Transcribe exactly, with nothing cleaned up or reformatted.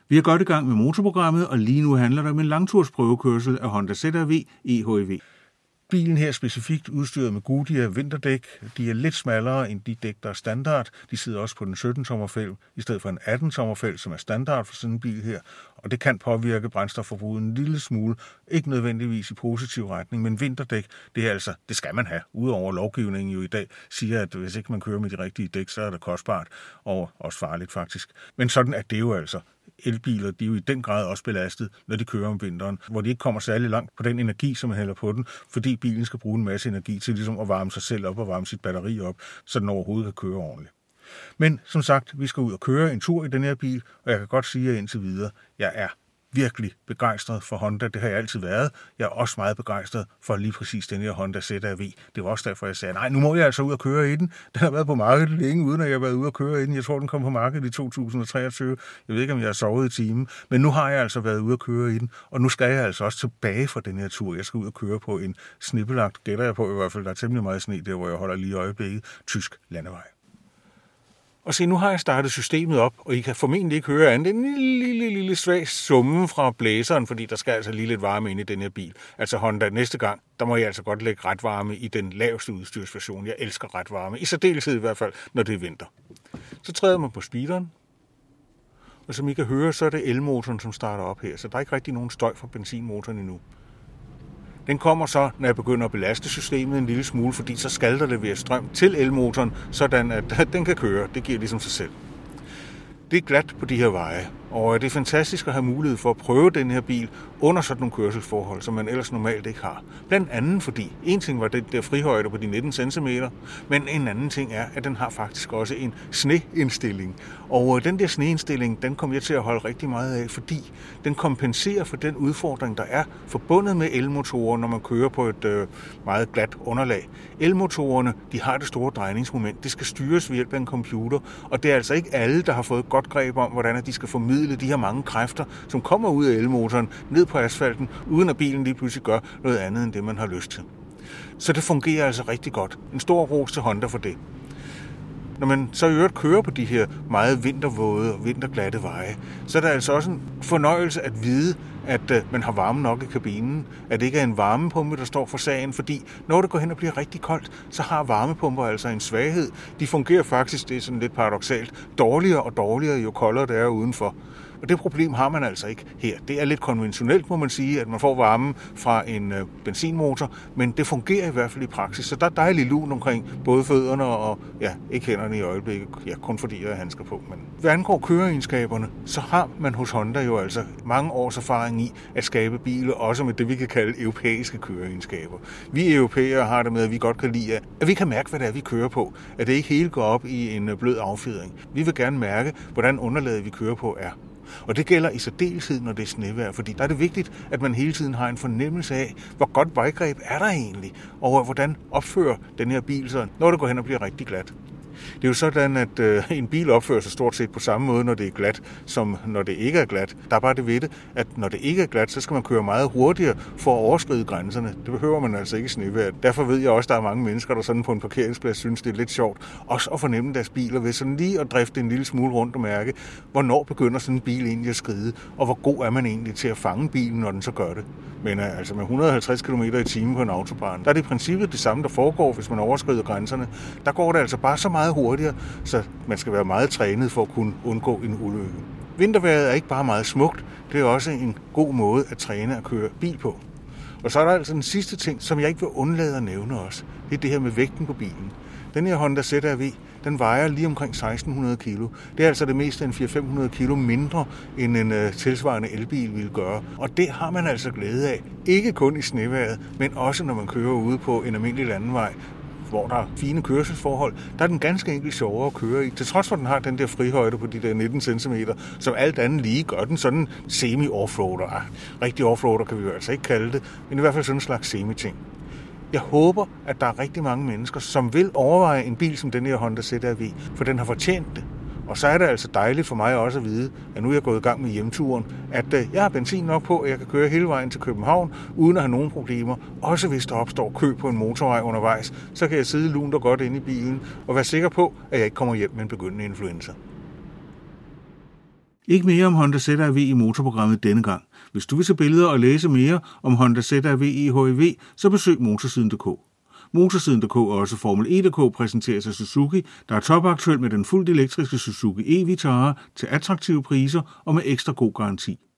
Vi er godt i gang med motorprogrammet, og lige nu handler det om en langtursprøvekørsel af Honda Z R V E H E V. Bilen her er specifikt udstyret med Goodyear vinterdæk. De er lidt smallere end de dæk, der er standard. De sidder også på den sytten tommer fælg, i stedet for en atten tommer fælg, som er standard for sådan en bil her. Og det kan påvirke brændstofforbruget en lille smule. Ikke nødvendigvis i positiv retning, men vinterdæk, det er altså, det skal man have. Udover lovgivningen jo i dag siger, at hvis ikke man kører med de rigtige dæk, så er det kostbart og også farligt faktisk. Men sådan er det jo altså. Elbiler, de er jo i den grad også belastet, når de kører om vinteren, hvor de ikke kommer særlig langt på den energi, som man hælder på den, fordi bilen skal bruge en masse energi til ligesom at varme sig selv op og varme sit batteri op, så den overhovedet kan køre ordentligt. Men som sagt, vi skal ud og køre en tur i den her bil, og jeg kan godt sige jer indtil videre, jeg er virkelig begejstret for Honda. Det har jeg altid været. Jeg er også meget begejstret for lige præcis den her Honda Z R V. Det var også derfor, jeg sagde, nej, nu må jeg altså ud og køre i den. Den har været på markedet længe, uden at jeg har været ude og køre i den. Jeg tror, den kom på markedet i to tusind og treogtyve. Jeg ved ikke, om jeg har sovet i timen, men nu har jeg altså været ude og køre i den, og nu skal jeg altså også tilbage fra den her tur. Jeg skal ud og køre på en snippelagt, gætter jeg på i hvert fald, der er temmelig meget sne der, hvor jeg holder lige i øjeblikket, tysk landevej. Og se, nu har jeg startet systemet op, og I kan formentlig ikke høre andet end en lille, lille, lille svag summe fra blæseren, fordi der skal altså lige lidt varme ind i den her bil. Altså Honda, næste gang, der må jeg altså godt lægge ret varme i den laveste udstyrsversion. Jeg elsker ret varme, i særdeleshed i hvert fald, når det er vinter. Så træder man på speederen, og som I kan høre, så er det elmotoren, som starter op her, så der er ikke rigtig nogen støj fra benzinmotoren endnu. Den kommer så, når jeg begynder at belaste systemet en lille smule, fordi så skal der levere strøm til elmotoren, sådan at den kan køre. Det giver ligesom sig selv. Det er glat på de her veje, og det er fantastisk at have mulighed for at prøve den her bil under sådan nogle kørselsforhold, som man ellers normalt ikke har. Blandt andet fordi, en ting var det der frihøjde på de nitten centimeter, men en anden ting er, at den har faktisk også en sneindstilling. Og den der sneindstilling, den kom jeg til at holde rigtig meget af, fordi den kompenserer for den udfordring, der er forbundet med elmotorer, når man kører på et øh, meget glat underlag. Elmotorerne, de har det store drejningsmoment. Det skal styres ved hjælp af en computer, og det er altså ikke alle, der har fået godt greb om, hvordan de skal formidle de her mange kræfter, som kommer ud af elmotoren, ned på asfalten, uden at bilen lige pludselig gør noget andet end det, man har lyst til. Så det fungerer altså rigtig godt. En stor ros til Honda for det. Når man så i øvrigt kører på de her meget vintervåde og vinterglatte veje, så er det altså også en fornøjelse at vide, at man har varme nok i kabinen, at det ikke er en varmepumpe, der står for sagen, fordi når det går hen og bliver rigtig koldt, så har varmepumper altså en svaghed. De fungerer faktisk, det er sådan lidt paradoksalt, dårligere og dårligere, jo koldere det er udenfor. Og det problem har man altså ikke her. Det er lidt konventionelt, må man sige, at man får varme fra en øh, benzinmotor, men det fungerer i hvert fald i praksis. Så der er dejlig lun omkring både fødderne og ja, ikke hænderne i øjeblikket, ja, kun fordi jeg har handsker på. Men hvad angår køreegenskaberne, så har man hos Honda jo altså mange års erfaring i at skabe biler, også med det, vi kan kalde europæiske køreegenskaber. Vi europæere har det med, at vi godt kan lide, at vi kan mærke, hvad det er, vi kører på. At det ikke hele går op i en blød affjedring. Vi vil gerne mærke, hvordan underlaget, vi kører på, er. Og det gælder i særdeleshed, når det er snevejr, fordi der er det vigtigt, at man hele tiden har en fornemmelse af, hvor godt vejgreb er der egentlig, og hvordan opfører den her bil sig, når det går hen og bliver rigtig glat. Det er jo sådan, at øh, en bil opfører sig stort set på samme måde, når det er glat, som når det ikke er glat. Der er bare det ved det, at når det ikke er glat, så skal man køre meget hurtigere for at overskride grænserne. Det behøver man altså ikke i snevejr. Derfor ved jeg også, at der er mange mennesker, der sådan på en parkeringsplads synes, det er lidt sjovt. Også at fornemme deres biler ved sådan lige at drifte en lille smule rundt og mærke, hvornår begynder sådan en bil egentlig at skride, og hvor god er man egentlig til at fange bilen, når den så gør det. Men altså med et hundrede og halvtreds kilometer i timen på en autobahn, der er det i princippet det samme, der foregår, hvis man overskrider grænserne. Der går det altså bare så meget hurtigere, så man skal være meget trænet for at kunne undgå en ulykke. Vintervejret er ikke bare meget smukt, det er også en god måde at træne at køre bil på. Og så er der altså den sidste ting, som jeg ikke vil undlade at nævne også. Det er det her med vægten på bilen. Den her Honda Z R V, den vejer lige omkring seksten hundrede kilo. Det er altså det meste en fire til fem hundrede kilo mindre, end en uh, tilsvarende elbil ville gøre. Og det har man altså glæde af. Ikke kun i snevejret, men også når man kører ude på en almindelig landevej, hvor der er fine kørselsforhold, der er den ganske enkelt sjovere at køre i. Til trods for, at den har den der frihøjde på de der nitten centimeter, som alt andet lige gør den sådan semi-offroader. Ah, rigtig offroader kan vi jo altså ikke kalde det, men i hvert fald sådan en slags semi-ting. Jeg håber, at der er rigtig mange mennesker, som vil overveje en bil som den her Honda Z R V, for den har fortjent det. Og så er det altså dejligt for mig også at vide, at nu er jeg gået i gang med hjemturen, at jeg har benzin nok på, at jeg kan køre hele vejen til København, uden at have nogen problemer. Også hvis der opstår kø på en motorvej undervejs, så kan jeg sidde lunt og godt inde i bilen og være sikker på, at jeg ikke kommer hjem med en begyndende influenza. Ikke mere om Honda Z R V i motorprogrammet denne gang. Hvis du vil se billeder og læse mere om Honda Z R V E H E V, så besøg motorsiden punktum d k. Motorsiden punktum d k og også Formel E punktum d k præsenteres af Suzuki, der er topaktuel med den fuldt elektriske Suzuki e-Vitara til attraktive priser og med ekstra god garanti.